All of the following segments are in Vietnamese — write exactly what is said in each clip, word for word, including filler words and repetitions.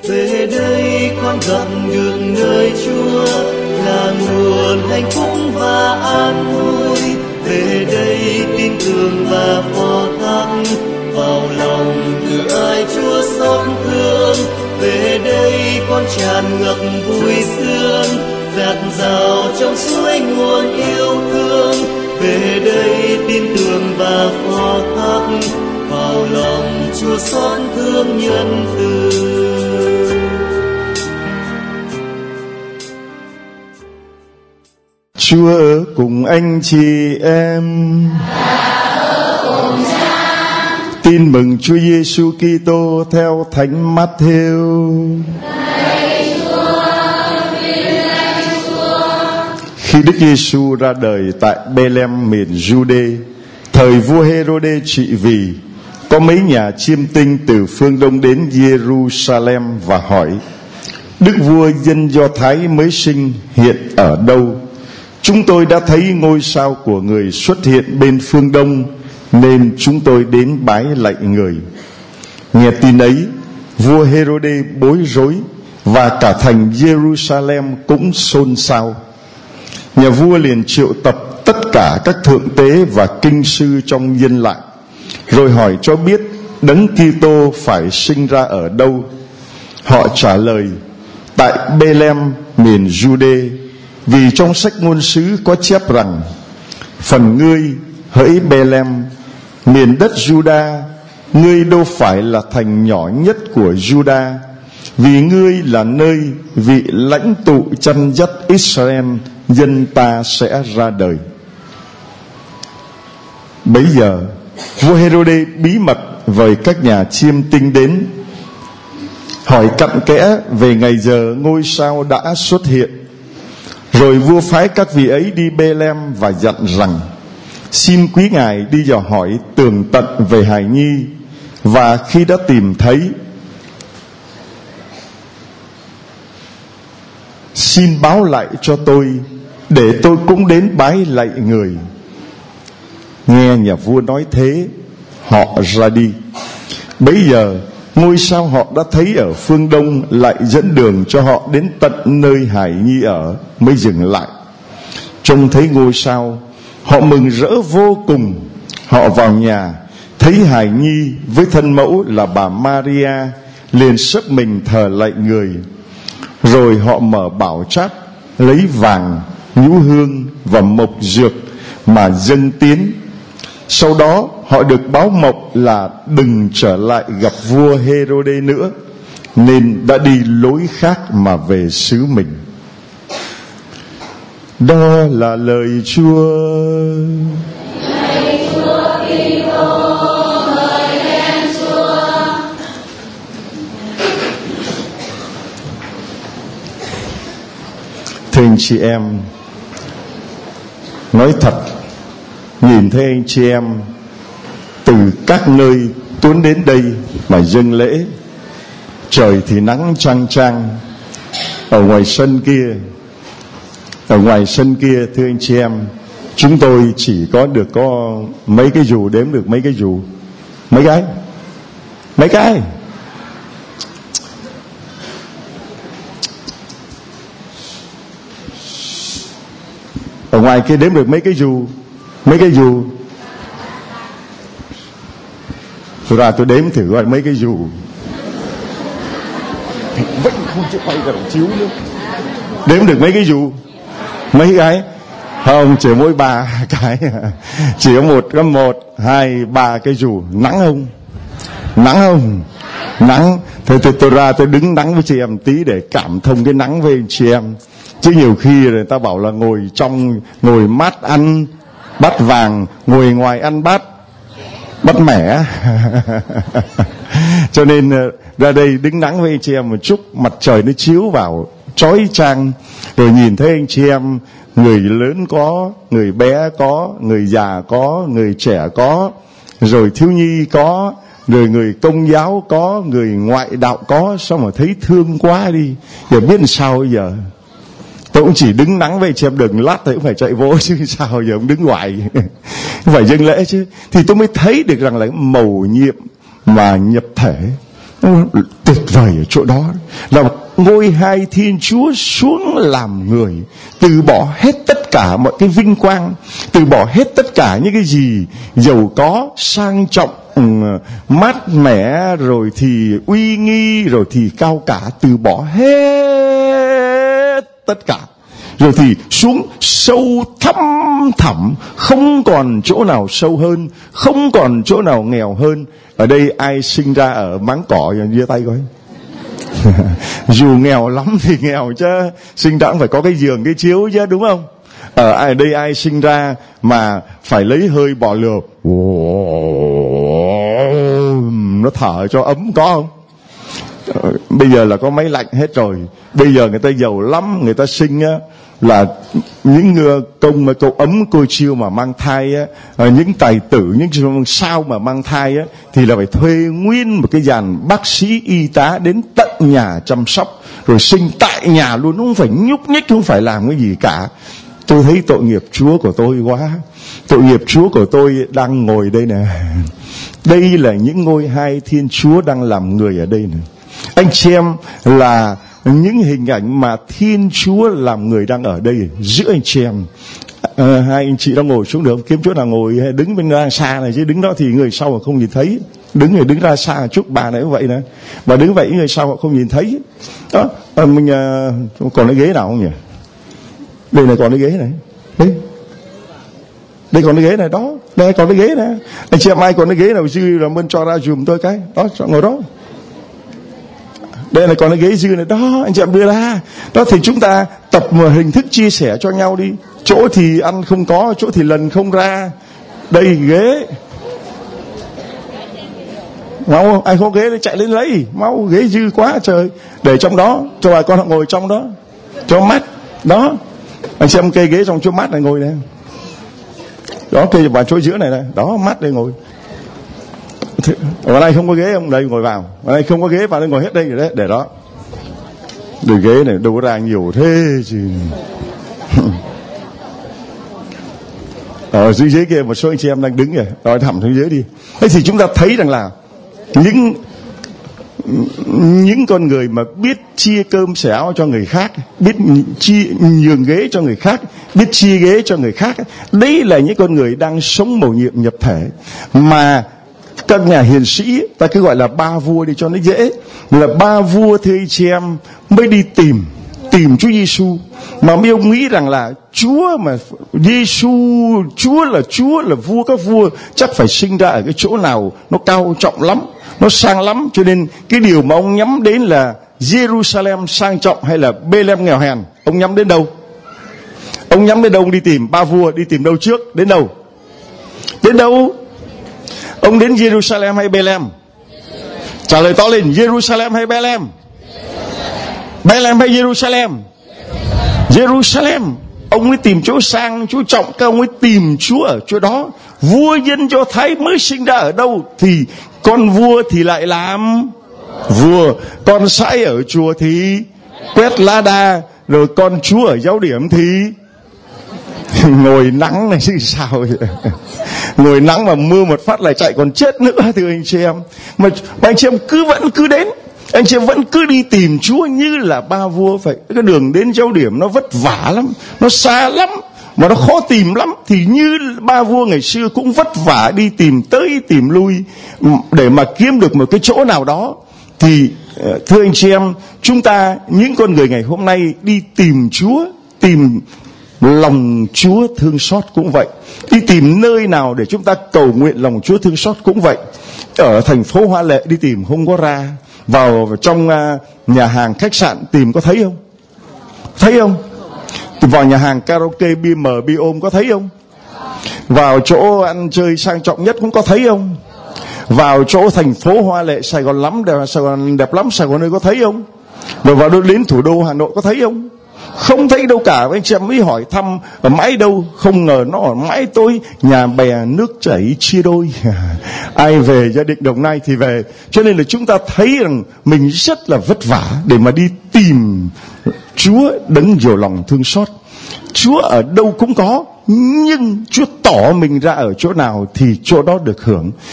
Về đây con gặp được nơi Chúa là nguồn hạnh phúc và an vui. Về đây tin tưởng và phó thác vào lòng từ ai Chúa xót thương. Về đây con tràn ngập vui sướng, dạt dào trong suối nguồn yêu thương. Về đây tin tưởng và phó thác vào lòng Chúa xót thương nhân từ. Chúa ở cùng anh chị em. Tin mừng Chúa Giêsu Kitô theo Thánh Matthew. Khi Đức Giêsu ra đời tại Bê-lem miền Giu-đê, thời vua Hê-rô-đê trị vì, có mấy nhà chiêm tinh từ phương Đông đến Giê-ru-sa-lem và hỏi: Đức vua dân Do Thái mới sinh hiện ở đâu? Chúng tôi đã thấy ngôi sao của người xuất hiện bên phương Đông, nên chúng tôi đến bái lạy người. Nghe tin ấy, vua Hê-rô-đê bối rối, và cả thành Giê-ru-sa-lem cũng xôn xao. Nhà vua liền triệu tập tất cả các thượng tế và kinh sư trong dân lại, rồi hỏi cho biết Đấng Kitô phải sinh ra ở đâu. Họ trả lời: tại Bê-lem miền Giu-đê, vì trong sách ngôn sứ có chép rằng: phần ngươi hỡi Bê-lem, miền đất Giu-đa, ngươi đâu phải là thành nhỏ nhất của Giu-đa, vì ngươi là nơi vị lãnh tụ chăn dắt Israel dân ta sẽ ra đời. Bấy giờ vua Hê-rô-đê bí mật với các nhà chiêm tinh đến, hỏi cặn kẽ về ngày giờ ngôi sao đã xuất hiện. Rồi vua phái các vị ấy đi Bê-lem và dặn rằng: xin quý ngài đi dò hỏi tường tận về hài nhi, và khi đã tìm thấy, xin báo lại cho tôi, để tôi cũng đến bái lạy người. Nghe nhà vua nói thế, họ ra đi. Bấy giờ ngôi sao họ đã thấy ở phương Đông lại dẫn đường cho họ đến tận nơi hài nhi ở, mới dừng lại. Trông thấy ngôi sao, họ mừng rỡ vô cùng. Họ vào nhà, thấy hài nhi với thân mẫu là bà Maria, liền xấp mình thờ lạy người. Rồi họ mở bảo trát, lấy vàng, nhũ hương và mộc dược mà dâng tiến. Sau đó họ được báo mộng là đừng trở lại gặp vua Hê-rô-đê nữa, nên đã đi lối khác mà về xứ mình. Đó là lời Chúa. Lạy Chúa Kitô, ngợi khen Chúa. Thưa anh chị em, nói thật, nhìn thấy anh chị em từ các nơi tuôn đến đây mà dâng lễ, trời thì nắng chang chang, ở ngoài sân kia, ở ngoài sân kia thưa anh chị em, chúng tôi chỉ có được có mấy cái dù, đếm được mấy cái dù, mấy cái, mấy cái. Ở ngoài kia đếm được mấy cái dù, mấy cái dù. Tôi ra tôi đếm thử gọi mấy cái dù. Vẫn không chịu quay cả chiếu nữa. Đếm được mấy cái dù, mấy cái. Không, chỉ mỗi ba cái. Chỉ có một, có một, hai, ba cái dù. Nắng không? Nắng không? Nắng. Thôi tôi, tôi ra tôi đứng nắng với chị em tí để cảm thông cái nắng với chị em. Chứ nhiều khi người ta bảo là ngồi trong, ngồi mát ăn bát vàng, ngồi ngoài ăn bát bát mẻ. Cho nên ra đây đứng nắng với anh chị em một chút, mặt trời nó chiếu vào chói chang, rồi nhìn thấy anh chị em, người lớn có, người bé có, người già có, người trẻ có, rồi thiếu nhi có, rồi người công giáo có, người ngoại đạo có, sao mà thấy thương quá đi. Giờ biết làm sao bây giờ. Tôi cũng chỉ đứng nắng với chị em, đừng lát tôi cũng phải chạy vô chứ sao giờ cũng đứng ngoài. Phải dâng lễ chứ. Thì tôi mới thấy được rằng là mầu nhiệm mà nhập thể, Tuyệt vời ở chỗ đó là ngôi hai Thiên Chúa xuống làm người, từ bỏ hết tất cả mọi cái vinh quang, từ bỏ hết tất cả những cái gì giàu có, sang trọng, mát mẻ, rồi thì uy nghi, rồi thì cao cả, từ bỏ hết tất cả, rồi thì xuống sâu thăm thẳm, không còn chỗ nào sâu hơn, không còn chỗ nào nghèo hơn. Ở đây ai sinh ra ở máng cỏ giơ tay coi. Dù nghèo lắm thì nghèo chứ, sinh ra cũng phải có cái giường cái chiếu chứ, đúng không? Ở đây ai sinh ra mà phải lấy hơi bò lừa, nó thở cho ấm có không? Bây giờ là có máy lạnh hết rồi. Bây giờ người ta giàu lắm, người ta sinh á là những công mà cậu ấm cô chiêu mà mang thai á, những tài tử, những sao mà mang thai á, thì là phải thuê nguyên một cái dàn bác sĩ y tá đến tận nhà chăm sóc, rồi sinh tại nhà luôn, không phải nhúc nhích, không phải làm cái gì cả. Tôi thấy tội nghiệp Chúa của tôi quá. Tội nghiệp Chúa của tôi đang ngồi đây nè. Đây là những ngôi hai Thiên Chúa đang làm người ở đây nè. Anh chị em là những hình ảnh mà Thiên Chúa làm người đang ở đây giữa anh chị em. À, hai anh chị đang ngồi xuống được, kiếm chỗ nào ngồi, đứng bên ra xa này, chứ đứng đó thì người sau mà không nhìn thấy. Đứng rồi đứng ra xa chút, bà này cũng vậy nè, bà đứng vậy người sau họ không nhìn thấy đó. À, mình à, còn cái ghế nào không nhỉ? Đây này còn cái ghế này, đây đây còn cái ghế này đó, đây còn cái ghế này. Anh chị em ai còn cái ghế nào dư làm ơn cho ra dùm tôi cái đó, cho ngồi đó. Đây là còn cái ghế dư này đó, anh chị em đưa ra đó. Thì chúng ta tập một hình thức chia sẻ cho nhau đi. Chỗ thì ăn không có, chỗ thì lần không ra. Đây ghế, mau ai không ghế thì chạy lên lấy, mau ghế dư quá trời, để trong đó cho bà con họ ngồi trong đó cho mát đó. Anh xem cây ghế trong chỗ mát này ngồi này đó, cây vào chỗ giữa này này đó, mát đây ngồi. Ở đây không có ghế không, đây ngồi vào. Ở đây không có ghế vào đây ngồi hết đây rồi đấy, để đó. Để ghế này đâu có ra nhiều thế chứ. Ở dưới ghế kia một số anh chị em đang đứng kìa, rồi thẳng xuống dưới đi. Thế thì chúng ta thấy rằng là những những con người mà biết chia cơm sẻ áo cho người khác, biết chia nhường ghế cho người khác, biết chia ghế cho người khác, đấy là những con người đang sống mầu nhiệm nhập thể. Mà các nhà hiền sĩ, ta cứ gọi là ba vua đi cho nó dễ, là ba vua thưa anh chị em mới đi tìm tìm Chúa Giêsu, mà mấy ông nghĩ rằng là Chúa mà Giêsu, Chúa là Chúa là vua các vua, chắc phải sinh ra ở cái chỗ nào nó cao trọng lắm, nó sang lắm, cho nên cái điều mà ông nhắm đến là Jerusalem sang trọng hay là Bethlehem nghèo hèn. Ông nhắm đến đâu? Ông nhắm đến đâu? Ông đi tìm ba vua, đi tìm đâu trước? Đến đâu? Đến đâu? Ông đến Jerusalem hay Bethlehem? Trả lời to lên, Jerusalem hay Bethlehem? Bethlehem hay Jerusalem? Jerusalem. Ông ấy tìm chỗ sang, chỗ trọng, các ông ấy tìm Chúa ở chỗ đó. Vua dân Do Thái mới sinh ra ở đâu thì con vua thì lại làm vua, con sãi ở chùa thì quét lá đa, rồi con Chúa ở giáo điểm thì ngồi nắng này chứ sao vậy? Ngồi nắng mà mưa một phát lại chạy còn chết nữa thưa anh chị em. Mà, mà anh chị em cứ vẫn cứ đến, anh chị em vẫn cứ đi tìm Chúa như là ba vua vậy. Cái đường đến giáo điểm nó vất vả lắm, nó xa lắm, mà nó khó tìm lắm. Thì như ba vua ngày xưa cũng vất vả đi tìm tới tìm lui để mà kiếm được một cái chỗ nào đó. Thì thưa anh chị em, chúng ta những con người ngày hôm nay đi tìm Chúa, tìm lòng Chúa thương xót cũng vậy, đi tìm nơi nào để chúng ta cầu nguyện lòng Chúa thương xót cũng vậy. Ở thành phố Hoa Lệ đi tìm không có ra, vào trong nhà hàng khách sạn tìm có thấy không? Thấy không? Vào nhà hàng karaoke bia mờ bia ôm có thấy không? Vào chỗ ăn chơi sang trọng nhất cũng có thấy không? Vào chỗ thành phố Hoa Lệ Sài Gòn lắm, đẹp, Sài Gòn đẹp lắm, Sài Gòn ơi có thấy không? Rồi vào đến thủ đô Hà Nội có thấy không? Không thấy đâu cả. Anh chị em mới hỏi thăm ở mãi đâu, không ngờ nó ở mãi tôi, nhà bè nước chảy chia đôi. Ai về gia đình Đồng Nai thì về. Cho nên là chúng ta thấy rằng mình rất là vất vả để mà đi tìm Chúa đấng nhiều lòng thương xót. Chúa ở đâu cũng có, nhưng Chúa tỏ mình ra ở chỗ nào thì chỗ đó được hưởng.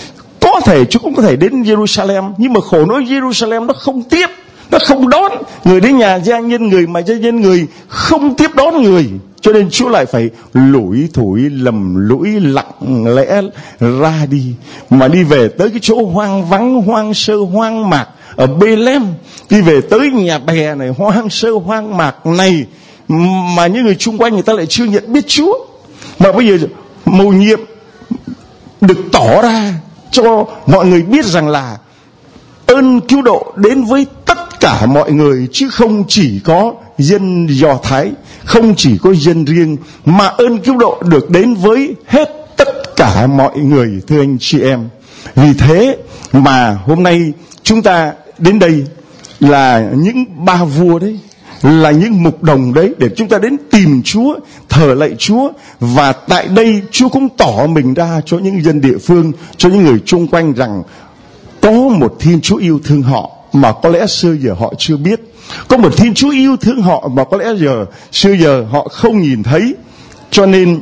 Có thể Chúa cũng có thể đến Jerusalem, nhưng mà khổ nỗi Jerusalem nó không tiếp, nó không đón người đến nhà gia nhân, người mà gia nhân người không tiếp đón người. Cho nên Chúa lại phải lủi thủi lầm lũi lặng lẽ ra đi, mà đi về tới cái chỗ hoang vắng, hoang sơ, hoang mạc ở Bê-lem, đi về tới nhà bè này hoang sơ, hoang mạc này, mà những người chung quanh người ta lại chưa nhận biết Chúa. Mà bây giờ mầu nhiệm được tỏ ra cho mọi người biết rằng là ơn cứu độ đến với tất cả mọi người, chứ không chỉ có dân Do Thái, không chỉ có dân riêng, mà ơn cứu độ được đến với hết tất cả mọi người, thưa anh chị em. Vì thế mà hôm nay chúng ta đến đây là những ba vua đấy, là những mục đồng đấy, để chúng ta đến tìm Chúa, thờ lạy Chúa. Và tại đây Chúa cũng tỏ mình ra cho những dân địa phương, cho những người chung quanh rằng có một Thiên Chúa yêu thương họ mà có lẽ xưa giờ họ chưa biết, có một Thiên Chúa yêu thương họ mà có lẽ giờ xưa giờ họ không nhìn thấy. Cho nên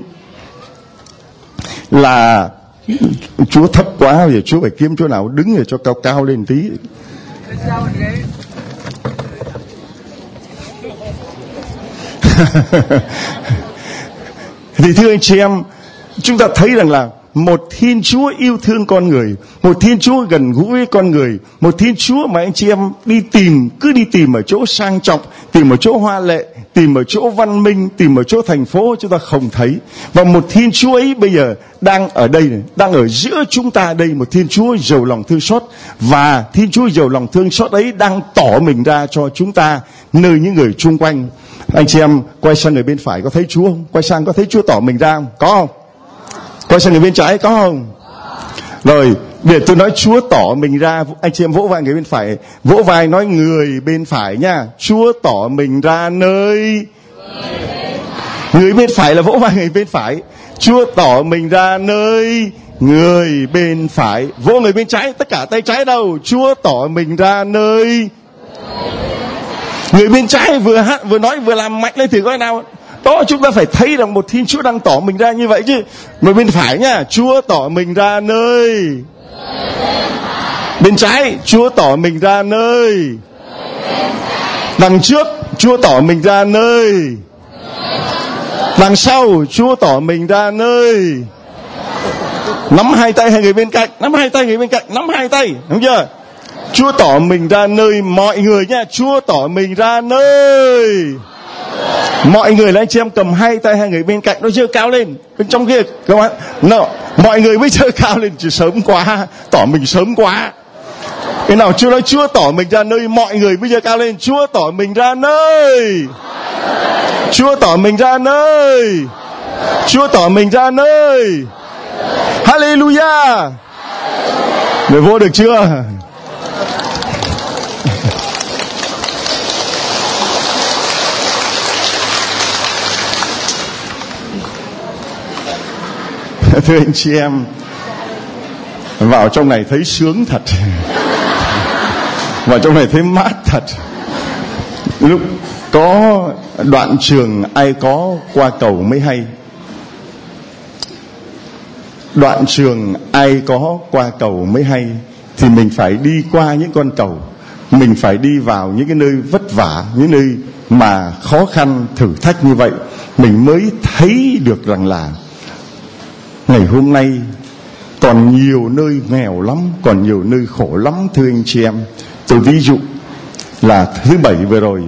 là Chúa thấp quá, giờ Chúa phải kiếm chỗ nào đứng để cho cao cao lên tí. Thì thưa anh chị em, chúng ta thấy rằng là một Thiên Chúa yêu thương con người, một Thiên Chúa gần gũi với con người, một Thiên Chúa mà anh chị em đi tìm, cứ đi tìm ở chỗ sang trọng, tìm ở chỗ hoa lệ, tìm ở chỗ văn minh, tìm ở chỗ thành phố, chúng ta không thấy. Và một Thiên Chúa ấy bây giờ đang ở đây này, đang ở giữa chúng ta đây, một Thiên Chúa giàu lòng thương xót. Và Thiên Chúa giàu lòng thương xót ấy đang tỏ mình ra cho chúng ta nơi những người chung quanh. Anh chị em quay sang người bên phải, có thấy Chúa không? Quay sang có thấy Chúa tỏ mình ra không? Có không? Quay sang người bên trái, có không? Rồi, để tôi nói Chúa tỏ mình ra, anh chị em vỗ vai người bên phải, vỗ vai nói người bên phải nha. Chúa tỏ mình ra nơi người bên phải, là vỗ vai người bên phải. Chúa tỏ mình ra nơi người bên phải. Vỗ người bên trái, tất cả tay trái đâu. Chúa tỏ mình ra nơi người bên trái. Vừa hát vừa nói vừa làm mạnh lên thử coi nào. Đó, chúng ta phải thấy rằng một Thiên Chúa đang tỏ mình ra như vậy chứ. Người bên phải nha, Chúa tỏ mình ra nơi bên trái, Chúa tỏ mình ra nơi đằng trước, Chúa tỏ mình ra nơi đằng sau, Chúa tỏ mình ra nơi. Nắm hai tay hai người bên cạnh, nắm hai tay người bên cạnh, nắm hai tay, đúng chưa? Chúa tỏ mình ra nơi mọi người nha. Chúa tỏ mình ra nơi mọi người. Là anh chị em cầm hai tay hai người bên cạnh, nó giơ cao lên bên trong kia các bạn. No, mọi người mới giơ cao lên, chứ sớm quá, tỏ mình sớm quá. Cái nào Chúa nói Chúa tỏ mình ra nơi mọi người mới giơ cao lên. Chúa tỏ mình ra nơi, Chúa tỏ mình ra nơi, Chúa tỏ mình ra nơi. Hallelujah. Người vô được chưa? Thưa anh chị em, vào trong này thấy sướng thật, vào trong này thấy mát thật. Lúc có đoạn trường ai có qua cầu mới hay. Đoạn trường ai có qua cầu mới hay. Thì mình phải đi qua những con cầu, mình phải đi vào những cái nơi vất vả, những nơi mà khó khăn thử thách như vậy, mình mới thấy được rằng là ngày hôm nay còn nhiều nơi nghèo lắm, còn nhiều nơi khổ lắm, thưa anh chị em. Tôi ví dụ là thứ Bảy vừa rồi,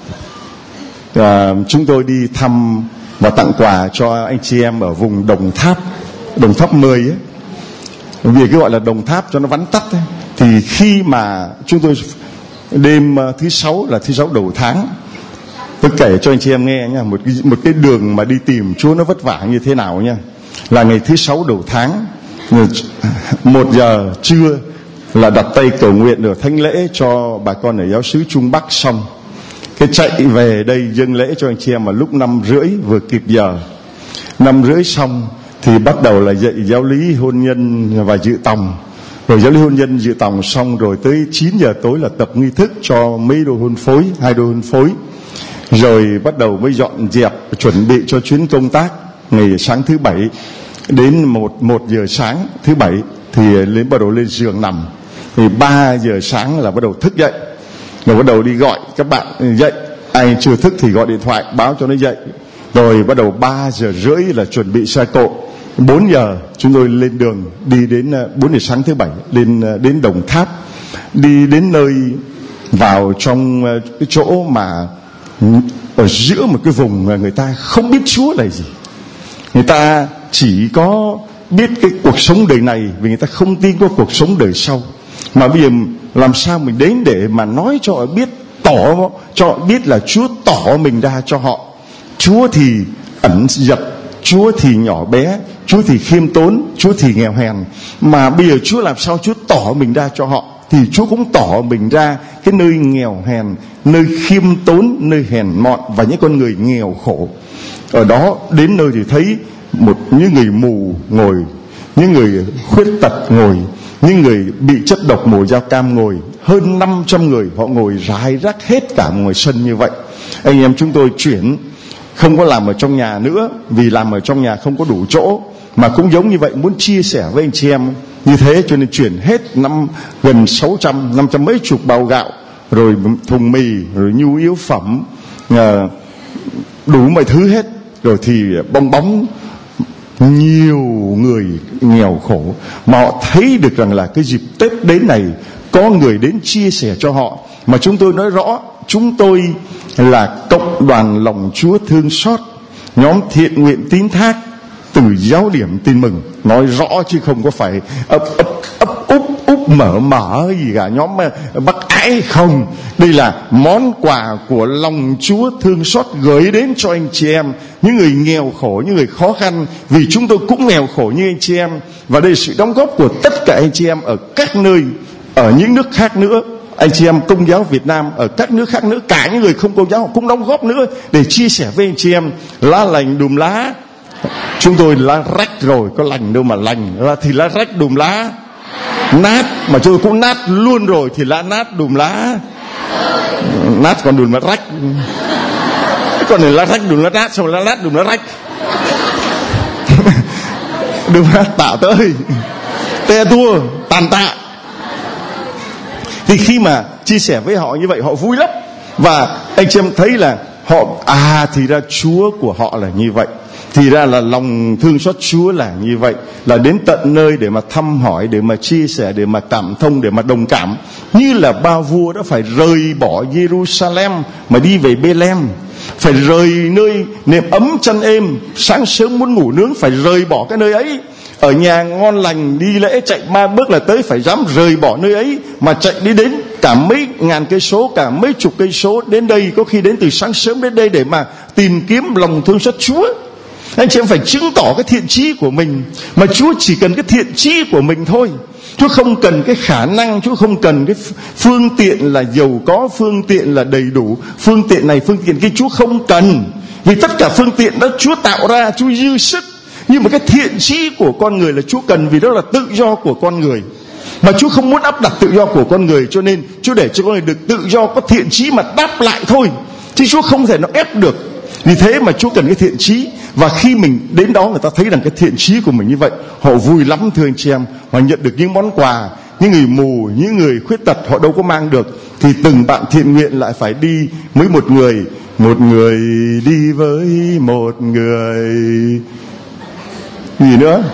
à, chúng tôi đi thăm và tặng quà cho anh chị em ở vùng Đồng Tháp, Đồng Tháp mười ấy. Vì cái gọi là Đồng Tháp cho nó vắn tắt ấy. Thì khi mà chúng tôi đêm thứ sáu là thứ sáu đầu tháng, tôi kể cho anh chị em nghe nha, một cái, một cái đường mà đi tìm Chúa nó vất vả như thế nào nha. Là ngày thứ sáu đầu tháng, một giờ trưa là đặt tay cầu nguyện ở thánh lễ cho bà con ở giáo xứ Trung Bắc xong, cái chạy về đây dâng lễ cho anh chị em mà lúc năm rưỡi vừa kịp giờ. Năm rưỡi xong thì bắt đầu là dạy giáo lý hôn nhân và dự tòng. Rồi giáo lý hôn nhân dự tòng xong rồi tới chín giờ tối là tập nghi thức cho mấy đôi hôn phối, hai đôi hôn phối. Rồi bắt đầu mới dọn dẹp chuẩn bị cho chuyến công tác ngày sáng thứ Bảy. Đến một, một giờ sáng thứ Bảy thì lên bắt đầu lên giường nằm. Thì ba giờ sáng là bắt đầu thức dậy, rồi bắt đầu đi gọi các bạn dậy. Ai chưa thức thì gọi điện thoại báo cho nó dậy. Rồi bắt đầu ba giờ rưỡi là chuẩn bị xe cộ. Bốn giờ chúng tôi lên đường, đi đến bốn giờ sáng thứ bảy lên đến Đồng Tháp, đi đến nơi vào trong cái chỗ mà ở giữa một cái vùng mà người ta không biết Chúa là gì. Người ta chỉ có biết cái cuộc sống đời này, vì người ta không tin có cuộc sống đời sau. Mà bây giờ làm sao mình đến để mà nói cho họ biết, tỏ cho họ biết là Chúa tỏ mình ra cho họ. Chúa thì ẩn dật, Chúa thì nhỏ bé, Chúa thì khiêm tốn, Chúa thì nghèo hèn. Mà bây giờ Chúa làm sao Chúa tỏ mình ra cho họ, thì Chúa cũng tỏ mình ra cái nơi nghèo hèn, nơi khiêm tốn, nơi hèn mọn và những con người nghèo khổ. Ở đó đến nơi thì thấy một những người mù ngồi, những người khuyết tật ngồi, những người bị chất độc mùa dao cam ngồi, hơn năm trăm người họ ngồi rải rác hết cả ngoài sân như vậy. Anh em chúng tôi chuyển, không có làm ở trong nhà nữa, vì làm ở trong nhà không có đủ chỗ, mà cũng giống như vậy, muốn chia sẻ với anh chị em như thế, cho nên chuyển hết năm gần sáu trăm, năm trăm mấy chục bao gạo, rồi thùng mì, rồi nhu yếu phẩm, đủ mọi thứ hết. Rồi thì bong bóng nhiều người nghèo khổ, mà họ thấy được rằng là cái dịp Tết đến này có người đến chia sẻ cho họ. Mà chúng tôi nói rõ, chúng tôi là cộng đoàn lòng Chúa thương xót, nhóm thiện nguyện tín thác từ giáo điểm tin mừng. Nói rõ chứ không có phải ấp ấp ấp úp úp mở mở gì cả, nhóm Bắc Ái không. Đây là món quà của lòng Chúa thương xót gửi đến cho anh chị em, những người nghèo khổ, những người khó khăn, vì chúng tôi cũng nghèo khổ như anh chị em. Và đây là sự đóng góp của tất cả anh chị em ở các nơi, ở những nước khác nữa. Anh chị em Công giáo Việt Nam ở các nước khác nữa, cả những người không Công giáo cũng đóng góp nữa để chia sẻ với anh chị em. Lá lành đùm lá, chúng tôi lá rách rồi, có lành đâu mà lành, là thì lá rách đùm lá nát, mà chúng tôi cũng nát luôn rồi, thì lá nát đùm lá nát, còn đùm lá rách, còn này lá rách đùm lá nát, xong lá nát đùm lá rách. Đùm lá tạ tới te tua tàn tạ. Thì khi mà chia sẻ với họ như vậy, họ vui lắm. Và anh chị em thấy là họ, à thì ra Chúa của họ là như vậy, thì ra là lòng thương xót Chúa là như vậy, là đến tận nơi để mà thăm hỏi, để mà chia sẻ, để mà cảm thông, để mà đồng cảm. Như là ba vua đã phải rời bỏ Jerusalem mà đi về Bethlehem, phải rời nơi nệm ấm chăn êm, sáng sớm muốn ngủ nướng phải rời bỏ cái nơi ấy. Ở nhà ngon lành đi lễ chạy ba bước là tới, phải dám rời bỏ nơi ấy mà chạy đi đến cả mấy ngàn cây số, cả mấy chục cây số đến đây, có khi đến từ sáng sớm đến đây để mà tìm kiếm lòng thương xót Chúa. Anh chị em phải chứng tỏ cái thiện chí của mình, mà Chúa chỉ cần cái thiện chí của mình thôi. Chúa không cần cái khả năng, Chúa không cần cái phương tiện là giàu có, phương tiện là đầy đủ, phương tiện này phương tiện kia Chúa không cần, vì tất cả phương tiện đó Chúa tạo ra, Chúa dư sức. Nhưng mà cái thiện chí của con người là Chúa cần, vì đó là tự do của con người. Mà Chúa không muốn áp đặt tự do của con người, cho nên Chúa để cho con người được tự do, có thiện chí mà đáp lại thôi, chứ Chúa không thể nó ép được. Vì thế mà Chúa cần cái thiện chí. Và khi mình đến đó, người ta thấy rằng cái thiện chí của mình như vậy, họ vui lắm thưa anh chị em. Họ nhận được những món quà. Những người mù, những người khuyết tật họ đâu có mang được, thì từng bạn thiện nguyện lại phải đi với một người. Một người đi với một người gì nữa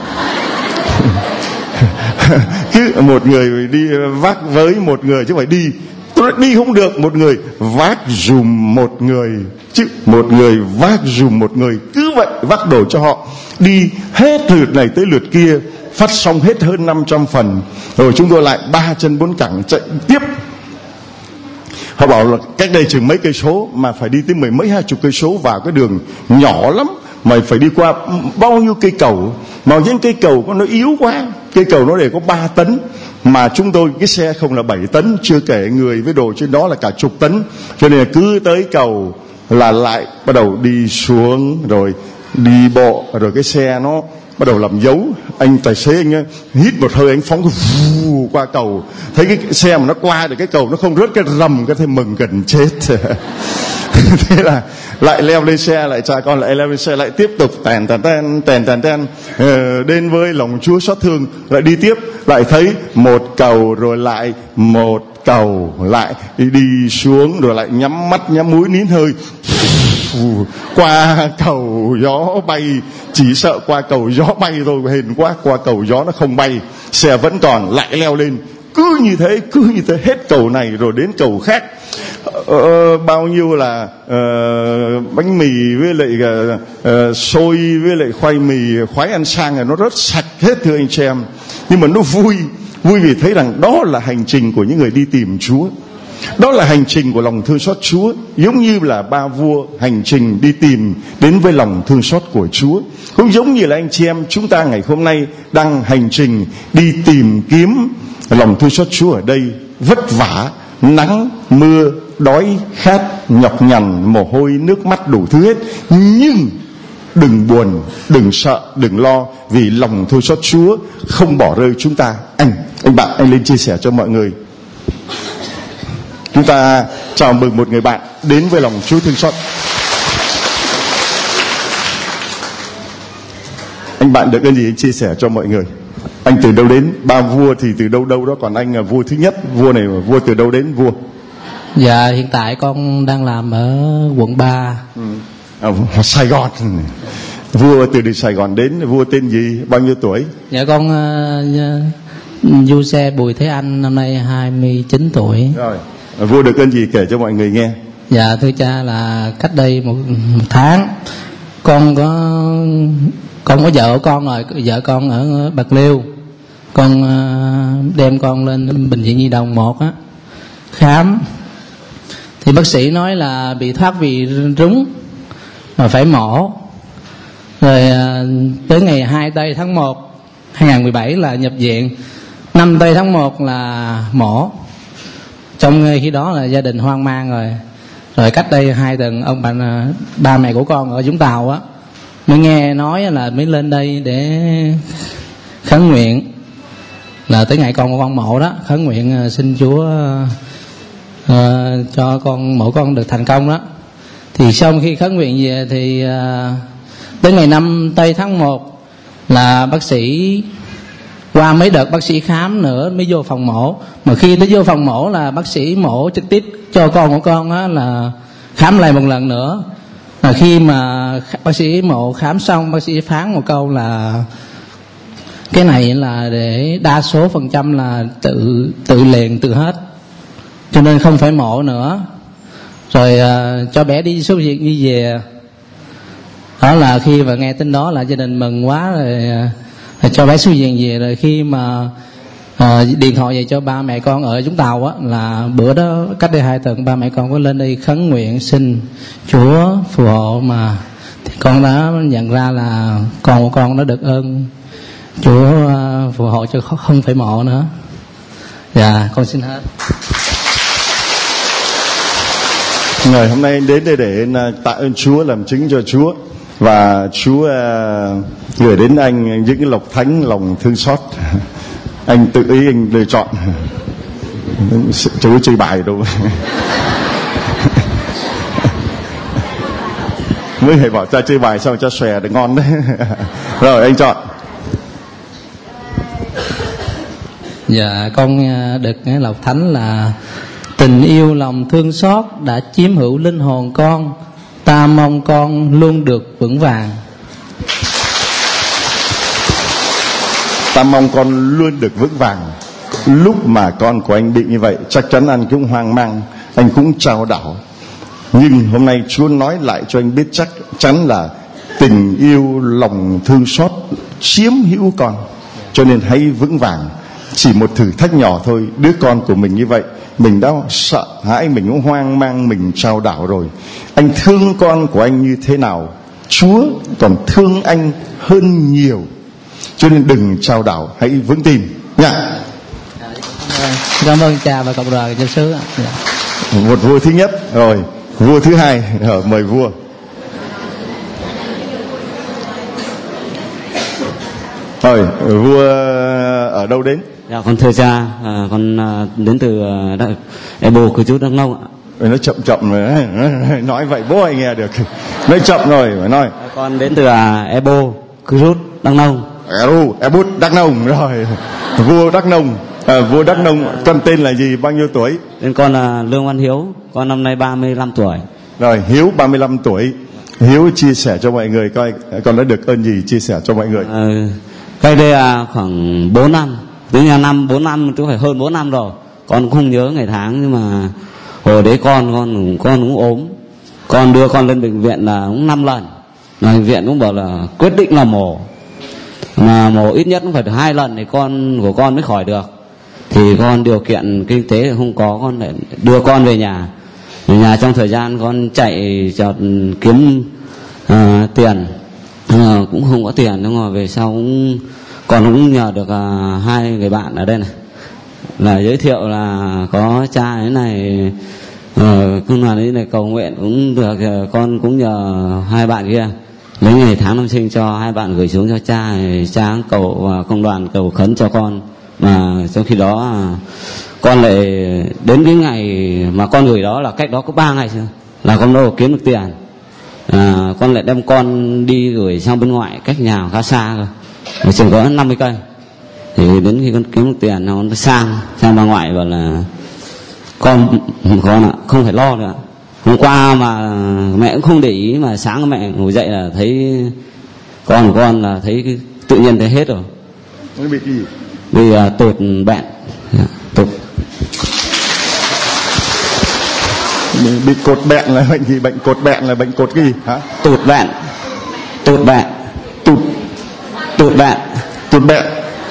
cứ một người đi vác với một người, chứ phải đi tôi đi không được, một người vác dùm một người, chứ một người vác dùm một người, cứ vậy vác đồ cho họ đi hết lượt này tới lượt kia, phát xong hết hơn năm trăm phần. Rồi chúng tôi lại ba chân bốn cẳng chạy tiếp. Họ bảo là cách đây chừng mấy cây số mà phải đi tới mười mấy hai chục cây số vào cái đường nhỏ lắm, mà phải đi qua bao nhiêu cây cầu, mà những cây cầu nó yếu quá, cây cầu nó để có ba tấn, mà chúng tôi cái xe không là bảy tấn, chưa kể người với đồ trên đó là cả chục tấn, cho nên là cứ tới cầu là lại bắt đầu đi xuống, rồi đi bộ, rồi cái xe nó bắt đầu làm dấu. Anh tài xế anh ấy, hít một hơi, anh phóng vù qua cầu, thấy cái xe mà nó qua được cái cầu nó không rớt cái rầm, cái thêm mừng gần chết. Thế là lại leo lên xe, lại cha con lại leo lên xe, lại tiếp tục tèn tèn tèn tèn tèn tèn ờ, đến với lòng Chúa xót thương, lại đi tiếp, lại thấy một cầu rồi lại một cầu, lại đi, đi xuống rồi lại nhắm mắt nhắm mũi nín hơi. Qua cầu gió bay, chỉ sợ qua cầu gió bay thôi, hên quá, qua cầu gió nó không bay, xe vẫn còn, lại leo lên. Cứ như thế, cứ như thế hết cầu này rồi đến cầu khác. Ờ, bao nhiêu là uh, bánh mì với lại uh, xôi với lại khoai mì khoái ăn sang rồi nó rất sạch hết thưa anh chị em. Nhưng mà nó vui, vui vì thấy rằng đó là hành trình của những người đi tìm Chúa. Đó là hành trình của lòng thương xót Chúa, giống như là ba vua hành trình đi tìm đến với lòng thương xót của Chúa. Cũng giống như là anh chị em chúng ta ngày hôm nay đang hành trình đi tìm kiếm lòng thương xót Chúa ở đây, vất vả, nắng, mưa, đói, khát, nhọc nhằn, mồ hôi, nước mắt đủ thứ hết. Nhưng đừng buồn, đừng sợ, đừng lo, vì lòng thương xót Chúa không bỏ rơi chúng ta. Anh, anh bạn, anh lên chia sẻ cho mọi người. Chúng ta chào mừng một người bạn đến với lòng Chúa thương xót. Anh bạn được cái gì anh chia sẻ cho mọi người? Anh từ đâu đến? Ba vua thì từ đâu đâu đó, còn anh là vua thứ nhất. Vua này vua từ đâu đến vua? Dạ hiện tại con đang làm ở quận ba. Ừ. À, Sài Gòn. Vua từ từ Sài Gòn đến, vua tên gì? Bao nhiêu tuổi? Dạ con uh, Du Xe Bùi Thế Anh, năm nay hai mươi chín tuổi. Rồi, vua được ơn gì kể cho mọi người nghe. Dạ thưa cha, là cách đây một, một tháng con có con có vợ của con rồi, vợ con ở Bạc Liêu. Con uh, đem con lên bệnh viện Nhi Đồng một á khám, thì bác sĩ nói là bị thoát vị rúng mà phải mổ. Rồi uh, tới ngày hai tây tháng một hai không một bảy là nhập viện, năm tây tháng một là mổ. Trong khi đó là gia đình hoang mang rồi. Rồi cách đây hai tuần ông bà ba mẹ của con ở Vũng Tàu á mới nghe nói là mới lên đây để khấn nguyện là tới ngày con của con mổ đó, khấn nguyện xin Chúa uh, cho con mổ con được thành công đó. Thì sau khi khấn nguyện về thì uh, tới ngày năm tây tháng một là bác sĩ qua mấy đợt bác sĩ khám nữa mới vô phòng mổ. Mà khi tới vô phòng mổ là bác sĩ mổ trực tiếp cho con của con á, là khám lại một lần nữa. Là khi mà bác sĩ mổ khám xong, bác sĩ phán một câu là cái này là để đa số phần trăm là tự tự liền tự hết, cho nên không phải mổ nữa. Rồi uh, cho bé đi số viện đi về. Đó là khi mà nghe tin đó là gia đình mừng quá rồi, uh, cho bé xuất viện về. Rồi khi mà uh, điện thoại về cho ba mẹ con ở Vũng Tàu á, là bữa đó cách đây hai tuần ba mẹ con có lên đây khấn nguyện xin Chúa phù hộ, mà thì con đã nhận ra là con của con nó được ơn Chúa uh, phù hộ cho không phải mổ nữa. Dạ con xin hết. Ngày hôm nay anh đến đây để tạ ơn Chúa, làm chứng cho Chúa, và Chúa uh, gửi đến anh những cái lộc thánh lòng thương xót. Anh tự ý anh lựa chọn, Chúa chơi bài đâu. Mới thầy bảo cha chơi bài xong cha xòe để ngon đấy. Rồi anh chọn. Dạ con được cái lộc thánh là tình yêu lòng thương xót đã chiếm hữu linh hồn con, ta mong con luôn được vững vàng. Ta mong con luôn được vững vàng. Lúc mà con của anh bị như vậy, chắc chắn anh cũng hoang mang, anh cũng chao đảo. Nhưng hôm nay Chúa nói lại cho anh biết chắc chắn là tình yêu lòng thương xót chiếm hữu con, cho nên hãy vững vàng. Chỉ một thử thách nhỏ thôi, đứa con của mình như vậy, mình đã sợ hãi, mình cũng hoang mang, mình chao đảo rồi. Anh thương con của anh như thế nào, Chúa còn thương anh hơn nhiều. Cho nên đừng chao đảo, hãy vững tin nha. Cảm ơn cha và cộng đoàn giáo xứ. Một vua thứ nhất, rồi vua thứ hai, rồi, mời vua. Rồi vua ở đâu đến? Dạ con thưa cha, à, con à, đến từ à, Ebo cư trú Đắk Nông ạ. Nó chậm chậm rồi. Nói vậy bố ai nghe được. Nói chậm rồi phải nói. Con đến từ Ebo, Cruz, Đắk Nông. Eru, Ebut, Đắk Nông rồi. Vua Đắk Nông. À, vua Đắk Nông. Con tên là gì? Bao nhiêu tuổi? Tên con là Lương Văn Hiếu. Con năm nay ba mươi lăm tuổi. Rồi, Hiếu ba mươi lăm tuổi. Hiếu chia sẻ cho mọi người coi con đã được ơn gì, chia sẻ cho mọi người. À, cách đây là khoảng bốn năm. Từ nhà năm bốn năm, tức phải hơn bốn năm rồi. Con cũng không nhớ ngày tháng, nhưng mà hồi đấy con con con cũng ốm. Con đưa con lên bệnh viện là cũng năm lần. Bệnh viện cũng bảo là quyết định là mổ, mà mổ ít nhất cũng phải được hai lần thì con của con mới khỏi được. Thì con điều kiện kinh tế không có, con lại đưa con về nhà. Về nhà trong thời gian con chạy chợt kiếm uh, tiền, uh, cũng không có tiền, nhưng mà về sau cũng con cũng nhờ được uh, hai người bạn ở đây này là giới thiệu là có cha thế này, uh, con là đấy này cầu nguyện cũng được. Uh, con cũng nhờ hai bạn kia lấy ngày tháng năm sinh cho hai bạn gửi xuống cho cha, cha cầu và công đoàn cầu khấn cho con. Mà trong khi đó con lại đến cái ngày mà con gửi đó là cách đó có ba ngày chưa là con đâu kiếm được tiền. À, con lại đem con đi gửi sang bên ngoại cách nhà khá xa cơ, chừng có năm mươi cây. Thì đến khi con kiếm được tiền nó sang sang bà ngoại bảo là con con ạ không phải lo nữa. Hôm qua mà mẹ cũng không để ý, mà sáng mẹ ngủ dậy là thấy con của con là thấy cái, tự nhiên thấy hết rồi. Nó bị gì? Bị uh, tụt bẹn. Tụt. Bị cột bẹn là bệnh gì? Bệnh cột bẹn là bệnh cột cái gì hả? Tụt bẹn. Tụt bẹn. Tụt. Tụt bẹn. Tụt bẹn.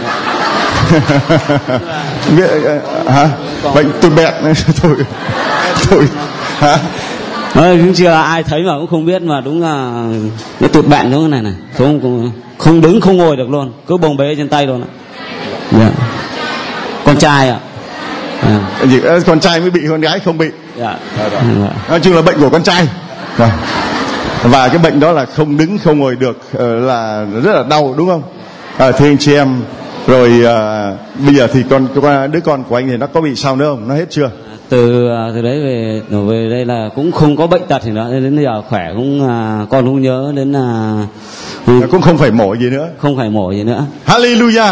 Hả? Bệnh tụt bẹn. Thôi. Thôi. Hả? Nói cũng chưa ai thấy mà cũng không biết, mà đúng là nó tụt bẹn giống cái này này, không không đứng không ngồi được luôn, cứ bồng bế trên tay luôn ạ. Yeah. Con trai ạ. À. Gì, con trai mới bị, con gái không bị. Yeah. Nói chung là bệnh của con trai. Rồi. Và cái bệnh đó là không đứng không ngồi được, là rất là đau đúng không? À, thưa anh chị em, rồi à, bây giờ thì con đứa con của anh thì nó có bị sao nữa không? Nó hết chưa? Từ từ đấy về về đây là cũng không có bệnh tật gì nữa, đến bây giờ khỏe, cũng con cũng nhớ đến là cũng không phải mổ gì nữa, không phải mổ gì nữa. Hallelujah.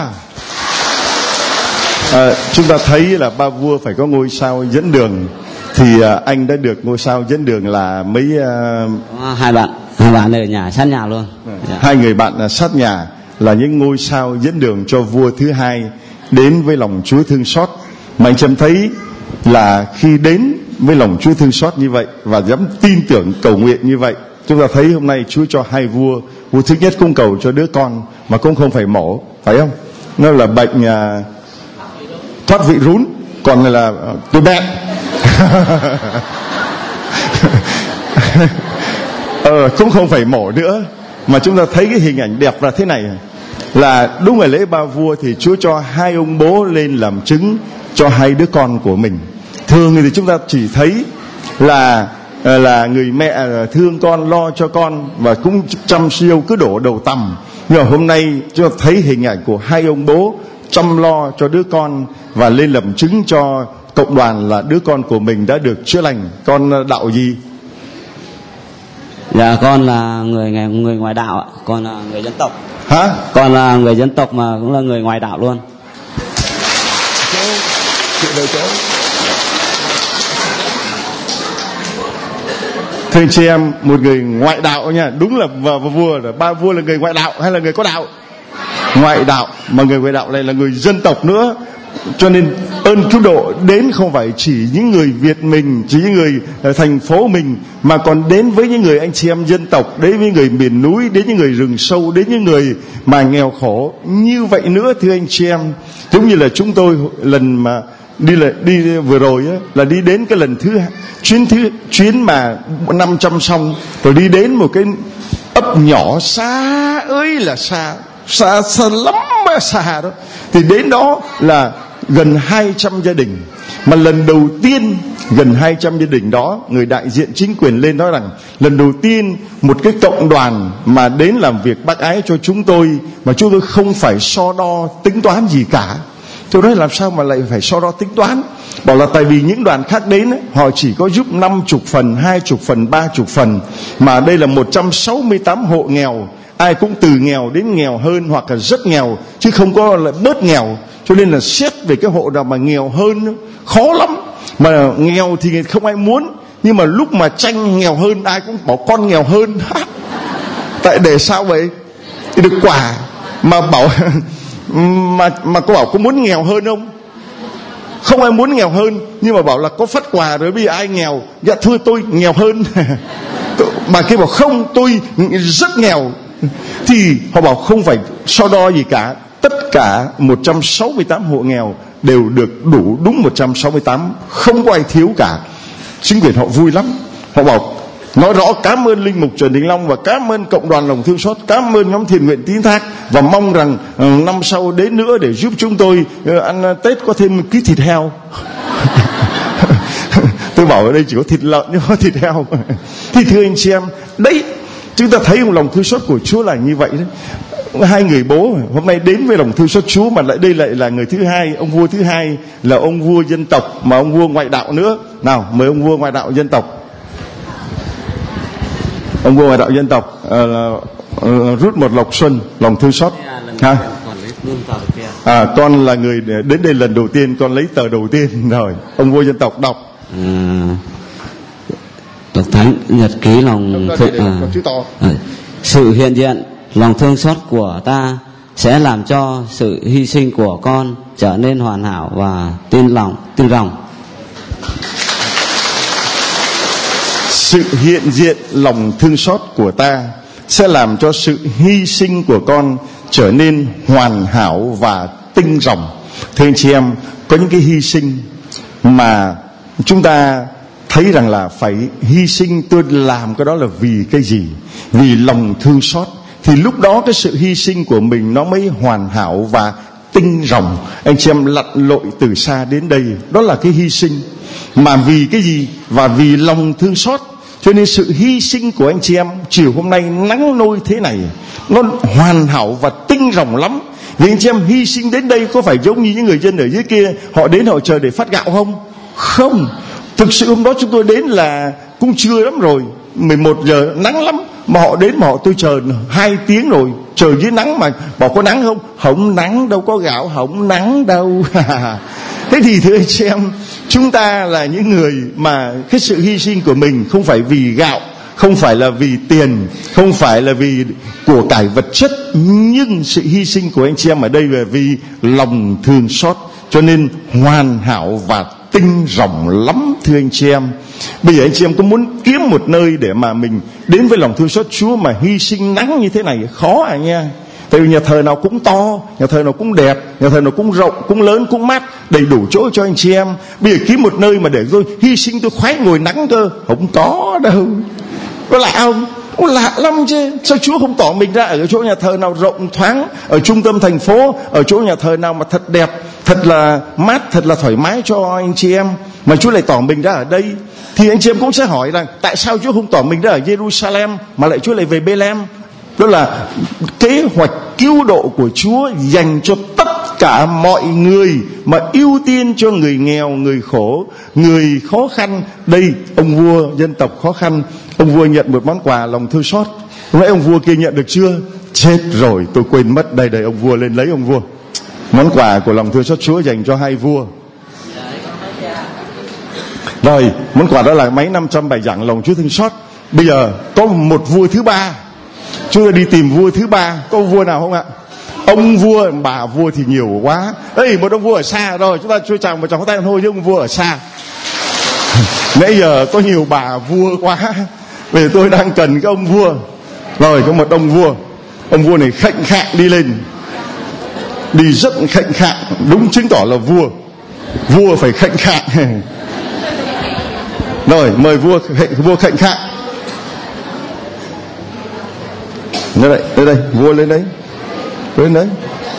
À, chúng ta thấy là ba vua phải có ngôi sao dẫn đường, thì à, anh đã được ngôi sao dẫn đường là mấy à... hai bạn hai bạn ở nhà sát nhà luôn. À, hai người bạn sát nhà là những ngôi sao dẫn đường cho vua thứ hai đến với lòng Chúa thương xót. Mà anh Trâm thấy là khi đến với lòng Chúa thương xót như vậy và dám tin tưởng cầu nguyện như vậy, chúng ta thấy hôm nay Chúa cho hai vua. Vua thứ nhất cũng cầu cho đứa con mà cũng không phải mổ, phải không? Nó là bệnh à, thoát vị rún, còn là tụt bẹn. ờ, cũng không phải mổ nữa. Mà chúng ta thấy cái hình ảnh đẹp là thế này, là đúng ngày lễ ba vua thì Chúa cho hai ông bố lên làm chứng cho hai đứa con của mình. Thường thì chúng ta chỉ thấy là là người mẹ thương con, lo cho con và cũng chăm siêu cứ đổ đầu tằm. Nhưng mà hôm nay chúng ta thấy hình ảnh của hai ông bố chăm lo cho đứa con và lên làm chứng cho cộng đoàn là đứa con của mình đã được chữa lành. Con đạo gì? Dạ con là người người ngoài đạo ạ. Con là người dân tộc. Hả? Con là người dân tộc mà cũng là người ngoài đạo luôn. Thưa anh chị em, một người ngoại đạo nha, đúng là và vua là ba vua là người ngoại đạo hay là người có đạo? Ngoại đạo, mà người ngoại đạo này là người dân tộc nữa. Cho nên ơn cứu độ đến không phải chỉ những người Việt mình, chỉ những người thành phố mình, mà còn đến với những người anh chị em dân tộc, đến với người miền núi, đến những người rừng sâu, đến những người mà nghèo khổ như vậy nữa. Thưa anh chị em, giống như là chúng tôi lần mà đi là đi vừa rồi á, là đi đến cái lần thứ chuyến thứ chuyến mà năm trăm xong rồi đi đến một cái ấp nhỏ xa ơi là xa, xa xa lắm xa đó, thì đến đó là gần hai trăm gia đình. Mà lần đầu tiên gần hai trăm gia đình đó, người đại diện chính quyền lên nói rằng lần đầu tiên một cái cộng đoàn mà đến làm việc bác ái cho chúng tôi mà chúng tôi không phải so đo tính toán gì cả, Tôi nói làm sao mà lại phải so đo tính toán. Bảo là tại vì những đoàn khác đến ấy, họ chỉ có giúp năm chục phần, hai chục phần, ba chục phần, mà đây là một trăm sáu mươi tám hộ nghèo, ai cũng từ nghèo đến nghèo hơn hoặc là rất nghèo, chứ không có lại bớt nghèo. Cho nên là xét về cái hộ nào mà nghèo hơn khó lắm. Mà nghèo thì không ai muốn, nhưng mà lúc mà tranh nghèo hơn ai cũng bảo con nghèo hơn. Tại để sao vậy? Thì được quả. Mà bảo mà mà cô bảo có muốn nghèo hơn không? Không ai muốn nghèo hơn, nhưng mà bảo là có phát quà rồi bây giờ ai nghèo? Dạ thưa tôi nghèo hơn. Bà kia bảo không, tôi rất nghèo. Thì họ bảo không phải so đo gì cả, tất cả một trăm sáu mươi tám hộ nghèo đều được đủ đúng một trăm sáu mươi tám, không có ai thiếu cả. Chính quyền họ vui lắm. Họ bảo nói rõ cảm ơn Linh Mục Trần Đình Long và cảm ơn Cộng đoàn Lòng Thương Xót, cảm ơn nhóm thiện nguyện Tín Thác, và mong rằng uh, năm sau đến nữa để giúp chúng tôi uh, ăn uh, Tết có thêm ký thịt heo. Tôi bảo ở đây chỉ có thịt lợn chứ không có thịt heo. Thì thưa anh chị em, đấy, chúng ta thấy lòng thương xót của Chúa là như vậy đấy. Hai người bố hôm nay đến với lòng thương xót Chúa, mà lại đây lại là người thứ hai, ông vua thứ hai là ông vua dân tộc, mà ông vua ngoại đạo nữa. Nào mời ông vua ngoại đạo dân tộc. Ông vua ngoại đạo dân tộc uh, uh, rút một lộc xuân lòng thương xót. Ha? À, con là người đến đây lần đầu tiên, con lấy tờ đầu tiên rồi. Ông vua dân tộc đọc. À, đọc thánh nhật ký lòng thương, à, à, sự hiện diện lòng thương xót của ta sẽ làm cho sự hy sinh của con trở nên hoàn hảo và tin lòng tin lòng. Sự hiện diện lòng thương xót của ta sẽ làm cho sự hy sinh của con trở nên hoàn hảo và tinh ròng. Thưa anh chị em, có những cái hy sinh mà chúng ta thấy rằng là phải hy sinh, tôi làm cái đó là vì cái gì? Vì lòng thương xót. Thì lúc đó cái sự hy sinh của mình nó mới hoàn hảo và tinh ròng. Anh chị em lặn lội từ xa đến đây, đó là cái hy sinh. Mà vì cái gì? Và vì lòng thương xót. Cho nên sự hy sinh của anh chị em chiều hôm nay nắng nôi thế này, nó hoàn hảo và tinh ròng lắm. Vì anh chị em hy sinh đến đây có phải giống như những người dân ở dưới kia, họ đến họ chờ để phát gạo không? Không. Thực sự hôm đó chúng tôi đến là cũng trưa lắm rồi, mười một giờ nắng lắm, mà họ đến mà họ tôi chờ hai tiếng rồi, chờ dưới nắng mà bảo có nắng không? Không nắng đâu, có gạo không nắng đâu. Thế thì thưa anh chị em, chúng ta là những người mà cái sự hy sinh của mình không phải vì gạo, không phải là vì tiền, không phải là vì của cải vật chất, nhưng sự hy sinh của anh chị em ở đây là vì lòng thương xót, cho nên hoàn hảo và tinh ròng lắm thưa anh chị em. Bây giờ anh chị em có muốn kiếm một nơi để mà mình đến với lòng thương xót Chúa mà hy sinh nắng như thế này khó à nha. Tại vì nhà thờ nào cũng to, nhà thờ nào cũng đẹp, nhà thờ nào cũng rộng, cũng lớn, cũng mát, đầy đủ chỗ cho anh chị em. Bây giờ kiếm một nơi mà để tôi hy sinh, tôi khoái ngồi nắng cơ, không có đâu. Có lạ không? Cũng lạ lắm chứ. Sao Chúa không tỏ mình ra ở cái chỗ nhà thờ nào rộng thoáng, ở trung tâm thành phố, ở chỗ nhà thờ nào mà thật đẹp, thật là mát, thật là thoải mái cho anh chị em, mà Chúa lại tỏ mình ra ở đây? Thì anh chị em cũng sẽ hỏi rằng tại sao Chúa không tỏ mình ra ở Jerusalem mà lại Chúa lại về Bethlehem? Đó là kế hoạch cứu độ của Chúa dành cho tất cả mọi người, mà ưu tiên cho người nghèo, người khổ, người khó khăn. Đây ông vua dân tộc khó khăn, ông vua nhận một món quà lòng thương xót. Hôm nãy ông vua kia nhận được chưa? Chết rồi, tôi quên mất. Đây đây, ông vua lên lấy ông vua. Món quà của lòng thương xót Chúa dành cho hai vua. Rồi, món quà đó là mấy năm trăm bài giảng lòng Chúa thương xót. Bây giờ có một vua thứ ba, chúng ta đi tìm vua thứ ba. Có vua nào không ạ? Ông vua, bà vua thì nhiều quá. Ê, một ông vua ở xa rồi, chúng ta chưa chào một chào tay thôi chứ ông vua ở xa. Nãy giờ có nhiều bà vua quá, vì tôi đang cần cái ông vua. Rồi có một ông vua, ông vua này khệnh khạng đi lên, đi rất khệnh khạng, đúng chứng tỏ là vua. Vua phải khệnh khạng. Rồi mời vua vua khệnh khạng. Đây đây, đây đây, vua lên đấy, lên đấy,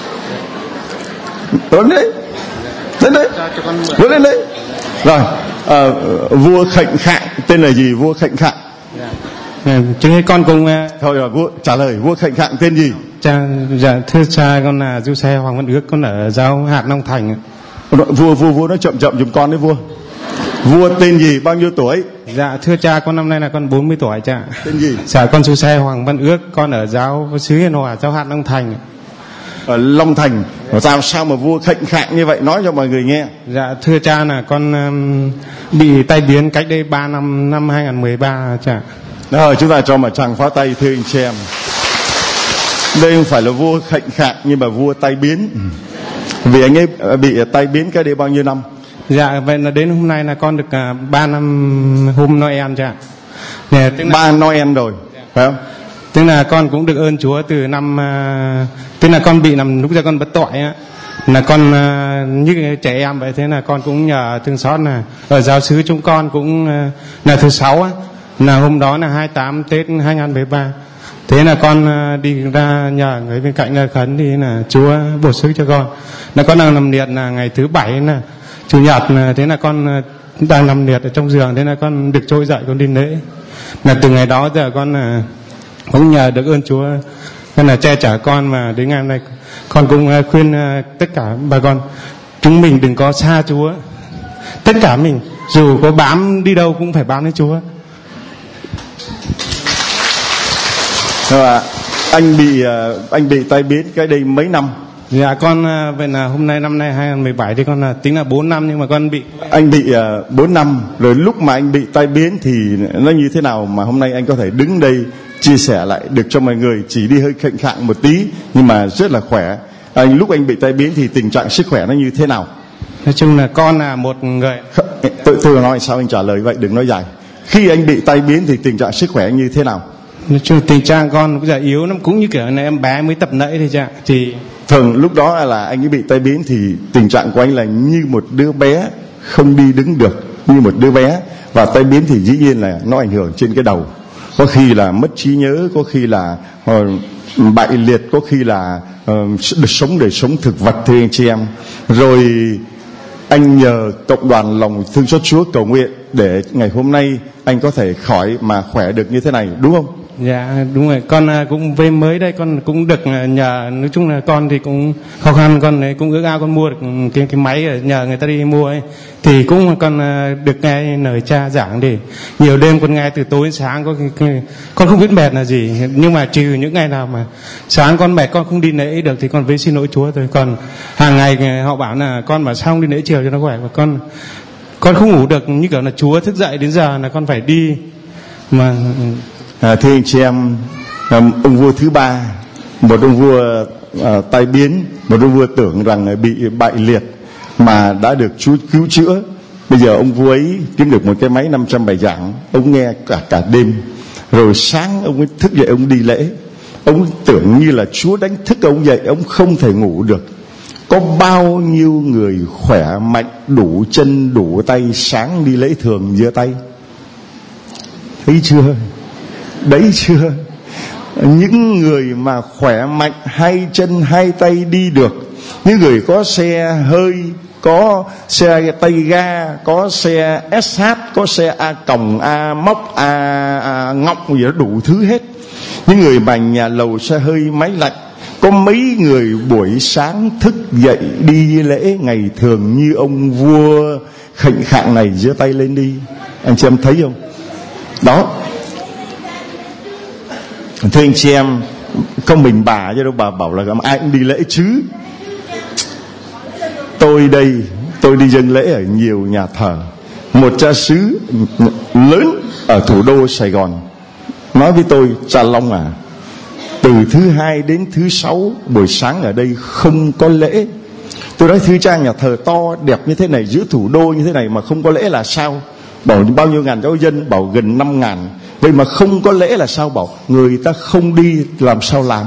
lên đấy, lên đấy, vua lên đấy. Rồi à, vua khệnh khạng tên là gì? Vua khệnh khạng. Chứng con cùng thôi rồi, vua trả lời vua khệnh khạng tên gì? Cha, dạ thưa cha, con là Du Xe Hoàng Văn Ước, con ở giáo hạt Long Thành. Vua vua vua nói chậm chậm giùm con đấy vua. Vua tên gì, bao nhiêu tuổi? Dạ thưa cha, con năm nay là con bốn mươi tuổi cha. Tên gì? Dạ con Du Xe Hoàng Văn Ước, con ở giáo xứ Hiền Hòa, giáo hạt Long Thành. Ở Long Thành. Sao sao mà vua khệnh khạng như vậy, nói cho mọi người nghe. Dạ thưa cha, là con um, bị tai biến cách đây ba năm, năm hai không một ba cha. Rồi chúng ta cho một tràng pháo tay thưa anh chị em. Đây không phải là vua khệnh khạng nhưng mà vua tai biến. Vì anh ấy bị tai biến cái đây bao nhiêu năm? Dạ vậy là đến hôm nay là con được uh, ba năm hôm Noel cha. Dạ, ba Noel rồi, phải không? Tức là con cũng được ơn Chúa từ năm uh, tức là con bị nằm lúc ra con bất tội á, là con uh, như trẻ em vậy. Thế là con cũng nhờ thương xót là ở giáo xứ chúng con cũng uh, là thứ sáu á, là hôm đó là hai mươi tám Tết hai không một ba. Thế là con uh, đi ra nhờ người bên cạnh là khấn thì là Chúa bổ sức cho con. Là con đang nằm liệt là ngày thứ bảy là chủ nhật, là thế là con uh, đang nằm liệt ở trong giường. Thế là con được trỗi dậy, con đi lễ. Là từ ngày đó giờ con là uh, cũng nhờ được ơn Chúa nên là che chở con, mà đến ngày hôm nay con cũng uh, khuyên uh, tất cả bà con chúng mình đừng có xa Chúa. Tất cả mình dù có bám đi đâu cũng phải bám đến Chúa. À, anh bị anh bị tai biến cái đây mấy năm? Dạ con vậy là hôm nay năm nay hai không một bảy thì con là tính là bốn năm, nhưng mà con bị anh bị uh, bốn năm rồi. Lúc mà anh bị tai biến thì nó như thế nào mà hôm nay anh có thể đứng đây chia sẻ lại được cho mọi người? Chỉ đi hơi khệnh khạng một tí nhưng mà rất là khỏe. Anh lúc anh bị tai biến thì tình trạng sức khỏe nó như thế nào? Nói chung là con là một người tự tự nói sao anh trả lời vậy, đừng nói dài. Khi anh bị tai biến thì tình trạng sức khỏe như thế nào? Nói chung tình trạng con cũng già yếu lắm, cũng như kiểu là em bé mới tập nẫy thôi cha. Thì thường lúc đó là anh ấy bị tai biến thì tình trạng của anh là như một đứa bé không đi đứng được, như một đứa bé. Và tai biến thì dĩ nhiên là nó ảnh hưởng trên cái đầu, có khi là mất trí nhớ, có khi là uh, bại liệt, có khi là uh, sống đời sống thực vật thưa anh chị em. Rồi anh nhờ cộng đoàn lòng thương xót Chúa cầu nguyện để ngày hôm nay anh có thể khỏi mà khỏe được như thế này, đúng không? Dạ đúng rồi, con cũng về mới đây, con cũng được nhờ, nói chung là con thì cũng khó khăn, con ấy cũng ước ao con mua được cái cái máy ở nhờ người ta đi mua ấy, thì cũng con được nghe lời cha giảng để nhiều đêm con nghe từ tối đến sáng. Có cái, cái, con không biết mệt là gì, nhưng mà trừ những ngày nào mà sáng con mệt con không đi lễ được thì con với xin lỗi Chúa thôi. Còn hàng ngày họ bảo là con bảo sao không đi lễ chiều cho nó khỏe, và con con không ngủ được, như kiểu là Chúa thức dậy đến giờ là con phải đi mà. À, thưa anh chị em, ông vua thứ ba, một ông vua à, tai biến, một ông vua tưởng rằng bị bại liệt mà đã được Chúa cứu chữa. Bây giờ ông vua ấy kiếm được một cái máy năm trăm bài giảng, ông nghe cả cả đêm, rồi sáng ông ấy thức dậy ông đi lễ. Ông tưởng như là Chúa đánh thức ông dậy, ông không thể ngủ được. Có bao nhiêu người khỏe mạnh, đủ chân đủ tay, sáng đi lễ thường giơ tay? Thấy chưa? Đấy chưa? Những người mà khỏe mạnh, hai chân hai tay đi được, những người có xe hơi, có xe tay ga, có xe ét hát, có xe A còng, A móc, A, A ngọc gì đó, đủ thứ hết. Những người mà nhà lầu, xe hơi, máy lạnh. Có mấy người buổi sáng thức dậy đi lễ ngày thường như ông vua khệnh khạng này giơ tay lên đi. Anh chị em thấy không? Đó. Thưa anh chị em, không mình bà chứ đâu, bà bảo là ai cũng đi lễ chứ. Tôi đây, tôi đi dâng lễ ở nhiều nhà thờ. Một cha xứ lớn ở thủ đô Sài Gòn nói với tôi: cha Long à, từ thứ hai đến thứ sáu buổi sáng ở đây không có lễ. Tôi nói thưa cha, nhà thờ to đẹp như thế này, giữa thủ đô như thế này mà không có lễ là sao? Bảo bao nhiêu ngàn giáo dân? Bảo gần năm ngàn. Vậy mà không có lễ là sao? Bảo người ta không đi làm sao làm?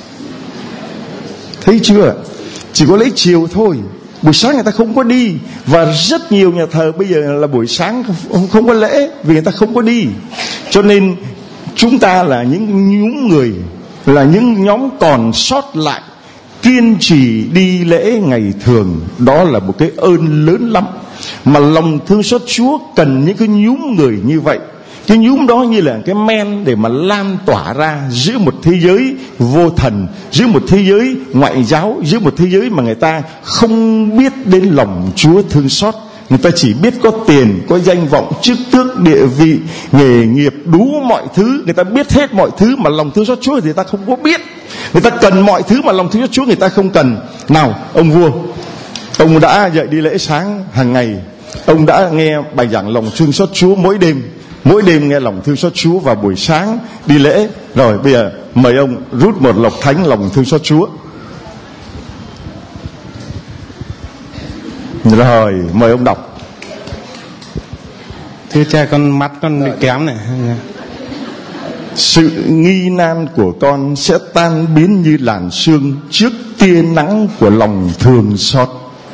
Thấy chưa? Chỉ có lễ chiều thôi, buổi sáng người ta không có đi. Và rất nhiều nhà thờ bây giờ là buổi sáng không, không có lễ vì người ta không có đi. Cho nên chúng ta là những nhóm người, là những nhóm còn sót lại, kiên trì đi lễ ngày thường. Đó là một cái ơn lớn lắm, mà lòng thương xót Chúa cần những cái nhóm người như vậy. Cái nhúm đó như là cái men để mà lan tỏa ra giữa một thế giới vô thần, giữa một thế giới ngoại giáo, giữa một thế giới mà người ta không biết đến lòng Chúa thương xót. Người ta chỉ biết có tiền, có danh vọng, chức tước, địa vị, nghề nghiệp, đủ mọi thứ. Người ta biết hết mọi thứ mà lòng thương xót Chúa thì người ta không có biết. Người ta cần mọi thứ mà lòng thương xót Chúa người ta không cần. Nào, ông vua, ông đã dậy đi lễ sáng hàng ngày. Ông đã nghe bài giảng lòng thương xót Chúa mỗi đêm. Mỗi đêm nghe lòng thương xót Chúa vào buổi sáng đi lễ. Rồi bây giờ mời ông rút một lộc thánh lòng thương xót Chúa. Rồi mời ông đọc. Thưa cha, con mắt con bị kém này. Sự nghi nan của con sẽ tan biến như làn sương trước tia nắng của lòng thương xót.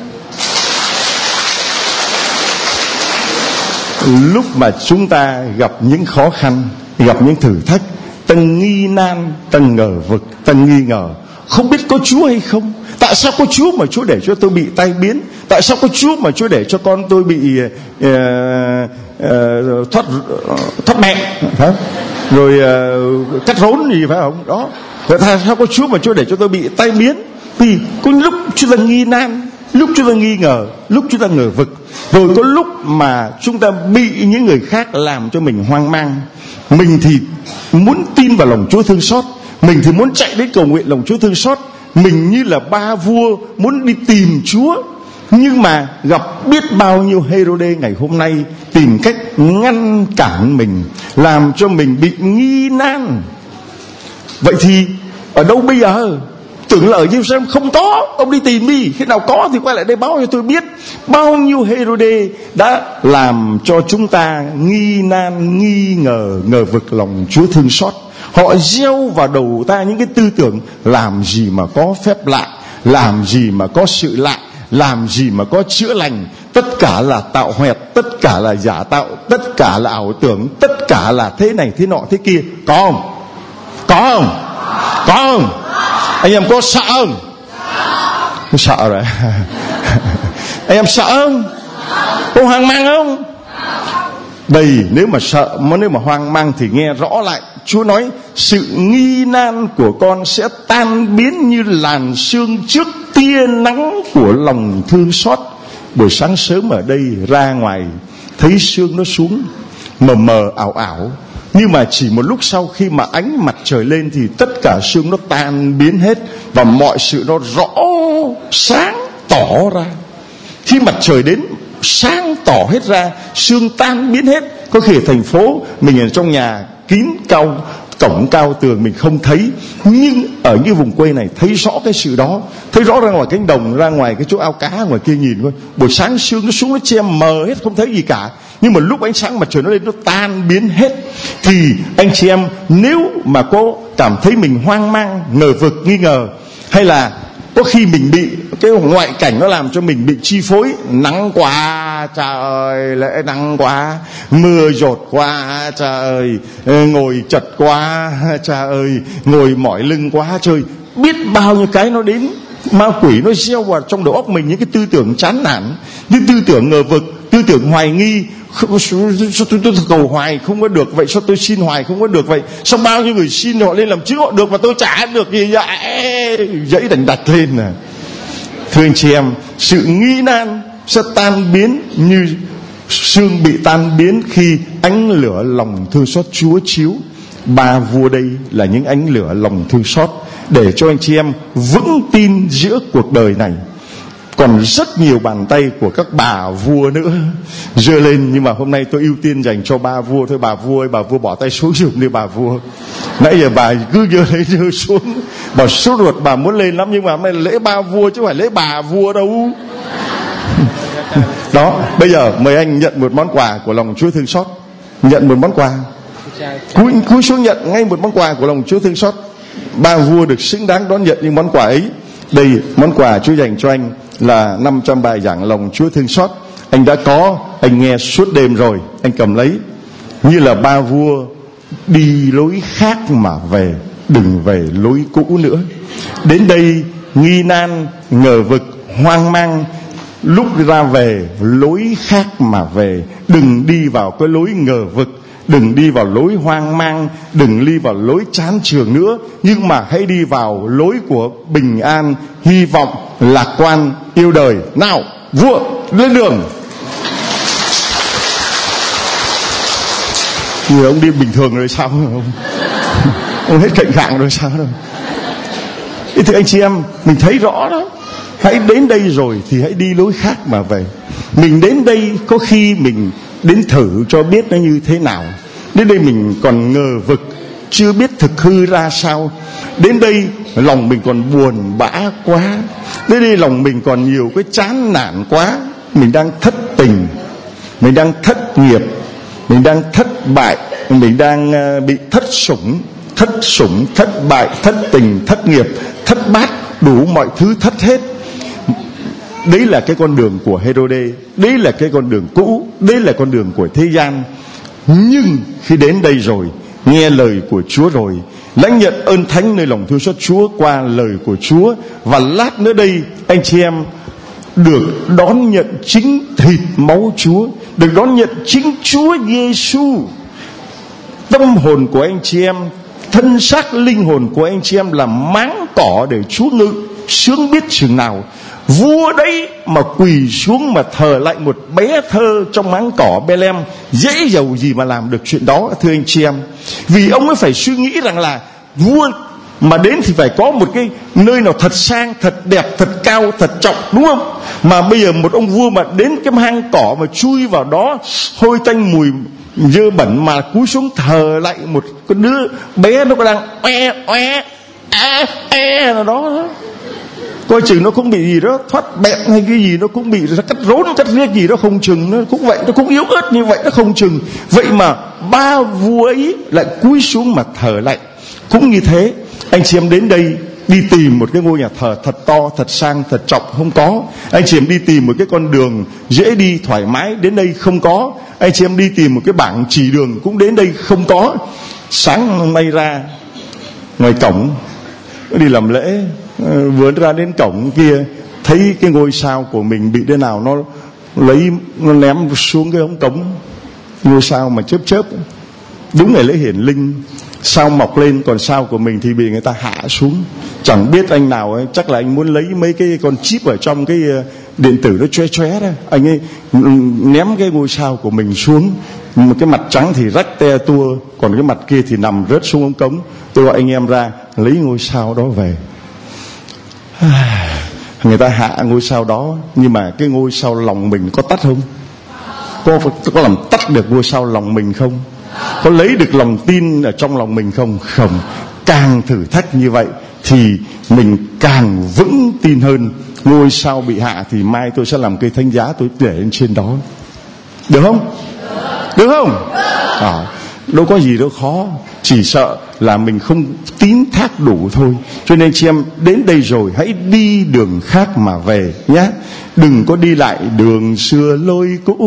Lúc mà chúng ta gặp những khó khăn, gặp những thử thách, ta nghi nan, ta ngờ vực, ta nghi ngờ không biết có Chúa hay không. Tại sao có Chúa mà Chúa để cho tôi bị tai biến? Tại sao có Chúa mà Chúa để cho con tôi bị uh, uh, thoát thoát mẹ, phải? Rồi uh, cắt rốn gì phải không? Đó. Tại sao có Chúa mà Chúa để cho tôi bị tai biến? Vì có lúc chúng ta nghi nan, lúc chúng ta nghi ngờ, lúc chúng ta ngờ vực, rồi có lúc mà chúng ta bị những người khác làm cho mình hoang mang. Mình thì muốn tin vào lòng Chúa thương xót, mình thì muốn chạy đến cầu nguyện lòng Chúa thương xót, mình như là ba vua muốn đi tìm Chúa, nhưng mà gặp biết bao nhiêu Hê-rô-đê ngày hôm nay tìm cách ngăn cản mình, làm cho mình bị nghi nan. Vậy thì ở đâu bây giờ? Tưởng là ở Giê-ru-sa-lem không có, ông đi tìm đi, khi nào có thì quay lại đây báo cho tôi biết. Bao nhiêu Hê-rô-đê đã làm cho chúng ta nghi nan, nghi ngờ, ngờ vực lòng Chúa thương xót. Họ gieo vào đầu ta những cái tư tưởng làm gì mà có phép lạ, làm gì mà có sự lạ, làm gì mà có chữa lành. Tất cả là tạo hoẹt, tất cả là giả tạo, tất cả là ảo tưởng, tất cả là thế này thế nọ thế kia. Có không? Có không? Có không? Anh em có sợ không? Sợ rồi. Anh em sợ không? Có hoang mang không? Đây, nếu mà sợ, nếu mà hoang mang thì nghe rõ lại. Chúa nói sự nghi nan của con sẽ tan biến như làn sương trước tia nắng của lòng thương xót. Buổi sáng sớm ở đây ra ngoài thấy sương nó xuống mờ mờ ảo ảo, nhưng mà chỉ một lúc sau khi mà ánh mặt trời lên thì tất cả sương nó tan biến hết và mọi sự nó rõ sáng tỏ ra. Khi mặt trời đến sáng tỏ hết ra, sương tan biến hết. Có khi ở thành phố mình ở trong nhà kín cao cổng cao tường mình không thấy, nhưng ở những vùng quê này thấy rõ cái sự đó, thấy rõ ra ngoài cánh đồng, ra ngoài cái chỗ ao cá ngoài kia nhìn thôi, buổi sáng sương nó xuống nó che mờ hết không thấy gì cả, nhưng mà lúc ánh sáng mặt trời nó lên nó tan biến hết. Thì anh chị em nếu mà có cảm thấy mình hoang mang, ngờ vực, nghi ngờ, hay là có khi mình bị cái ngoại cảnh nó làm cho mình bị chi phối, nắng quá trời ơi, lễ nắng quá, mưa dột quá trời ơi, ngồi chật quá trời ơi, ngồi mỏi lưng quá trời, biết bao nhiêu cái nó đến. Ma quỷ nó gieo vào trong đầu óc mình những cái tư tưởng chán nản, những tư tưởng ngờ vực, tư tưởng hoài nghi. Sao tôi, tôi cầu hoài không có được vậy, sao tôi xin hoài không có được vậy, sao bao nhiêu người xin họ lên làm chức họ được mà tôi chả được gì vậy, dãy đành đặt lên nè. Thưa anh chị em, sự nghi nan sẽ tan biến như sương bị tan biến khi ánh lửa lòng thương xót Chúa chiếu. Ba vua đây là những ánh lửa lòng thương xót để cho anh chị em vững tin giữa cuộc đời này. Còn rất nhiều bàn tay của các bà vua nữa giơ lên, nhưng mà hôm nay tôi ưu tiên dành cho ba vua thôi. Bà vua ơi, bà vua bỏ tay xuống giùm đi bà vua. Nãy giờ bà cứ giơ lên giơ xuống, bà sốt ruột, bà muốn lên lắm, nhưng mà hôm nay là lễ ba vua chứ không phải lễ bà vua đâu. Đó, bây giờ mời anh nhận một món quà của lòng Chúa thương xót. Nhận một món quà, cúi, cúi xuống nhận ngay một món quà của lòng Chúa thương xót. Ba vua được xứng đáng đón nhận những món quà ấy. Đây, món quà Chúa dành cho anh là năm trăm bài giảng lòng Chúa thương xót. Anh đã có, anh nghe suốt đêm rồi, anh cầm lấy. Như là ba vua đi lối khác mà về, đừng về lối cũ nữa. Đến đây nghi nan, ngờ vực, hoang mang, lúc ra về lối khác mà về, đừng đi vào cái lối ngờ vực, đừng đi vào lối hoang mang, đừng đi vào lối chán chường nữa, nhưng mà hãy đi vào lối của bình an, hy vọng, lạc quan, yêu đời. Nào, vua lên đường. Người ông đi bình thường rồi sao ông? Ông hết cạnh khạng rồi sao đâu? Thế thì anh chị em, mình thấy rõ đó. Hãy đến đây rồi thì hãy đi lối khác mà về. Mình đến đây có khi mình đến thử cho biết nó như thế nào. Đến đây mình còn ngờ vực, chưa biết thực hư ra sao. Đến đây lòng mình còn buồn bã quá. Đến đây lòng mình còn nhiều cái chán nản quá. Mình đang thất tình, mình đang thất nghiệp, mình đang thất bại, mình đang bị thất sủng, thất sủng, thất bại, thất tình, thất nghiệp, thất bát, đủ mọi thứ thất hết. Đấy là cái con đường của Hê-rô-đê, đấy là cái con đường cũ, đấy là con đường của thế gian. Nhưng khi đến đây rồi, nghe lời của Chúa rồi, lãnh nhận ơn thánh nơi lòng thương xót Chúa qua lời của Chúa, và lát nữa đây anh chị em được đón nhận chính thịt máu Chúa, được đón nhận chính Chúa Giêsu. Tâm hồn của anh chị em, thân xác linh hồn của anh chị em là máng cỏ để Chúa ngự, sướng biết chừng nào. Vua đấy mà quỳ xuống mà thờ lại một bé thơ trong máng cỏ Bê-lem, dễ dầu gì mà làm được chuyện đó, thưa anh chị em. Vì ông ấy phải suy nghĩ rằng là vua mà đến thì phải có một cái nơi nào thật sang, thật đẹp, thật cao, thật trọng, đúng không? Mà bây giờ một ông vua mà đến cái hang cỏ mà chui vào đó hôi tanh mùi dơ bẩn, mà cúi xuống thờ lại một cái đứa bé nó đang oe oe e e nào đó, coi chừng nó cũng bị gì đó thoát bẹn hay cái gì, nó cũng bị cắt rốn cắt riết gì đó không chừng, nó cũng vậy, nó cũng yếu ớt như vậy, nó không chừng. Vậy mà ba vua ấy lại cúi xuống mà thờ lại. Cũng như thế, anh chị em đến đây đi tìm một cái ngôi nhà thờ thật to, thật sang, thật trọng, không có. Anh chị em đi tìm một cái con đường dễ đi thoải mái, đến đây không có. Anh chị em đi tìm một cái bảng chỉ đường cũng đến đây không có. Sáng hôm nay ra ngoài cổng đi làm lễ, vừa ra đến cổng kia thấy cái ngôi sao của mình bị thế nào, nó lấy nó ném xuống cái ống cống, ngôi sao mà chớp chớp. Đúng ngày lễ hiển linh, sao mọc lên, còn sao của mình thì bị người ta hạ xuống. Chẳng biết anh nào ấy, chắc là anh muốn lấy mấy cái con chip ở trong cái điện tử nó chóe chóe đó, anh ấy ném cái ngôi sao của mình xuống. Một cái mặt trắng thì rách te tua, còn cái mặt kia thì nằm rớt xuống ống cống. Tôi gọi anh em ra lấy ngôi sao đó về. Người ta hạ ngôi sao đó, nhưng mà cái ngôi sao lòng mình có tắt không? Có, có làm tắt được ngôi sao lòng mình không? Có lấy được lòng tin ở trong lòng mình không? Không. Càng thử thách như vậy thì mình càng vững tin hơn. Ngôi sao bị hạ thì mai tôi sẽ làm cây thánh giá, tôi để lên trên đó. Được không? Được không? À, đâu có gì đâu khó, chỉ sợ là mình không tín thác đủ thôi. Cho nên chị em đến đây rồi hãy đi đường khác mà về nhé. Đừng có đi lại đường xưa lối cũ,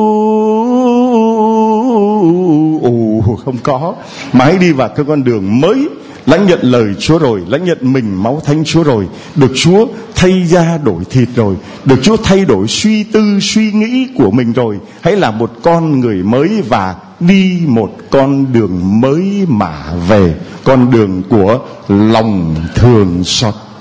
ồ không có, mà hãy đi vào cái con đường mới. Lãnh nhận lời Chúa rồi, lãnh nhận mình máu thánh Chúa rồi, được Chúa thay da đổi thịt rồi, được Chúa thay đổi suy tư suy nghĩ của mình rồi. Hãy là một con người mới và đi một con đường mới mà về, con đường của lòng thương xót.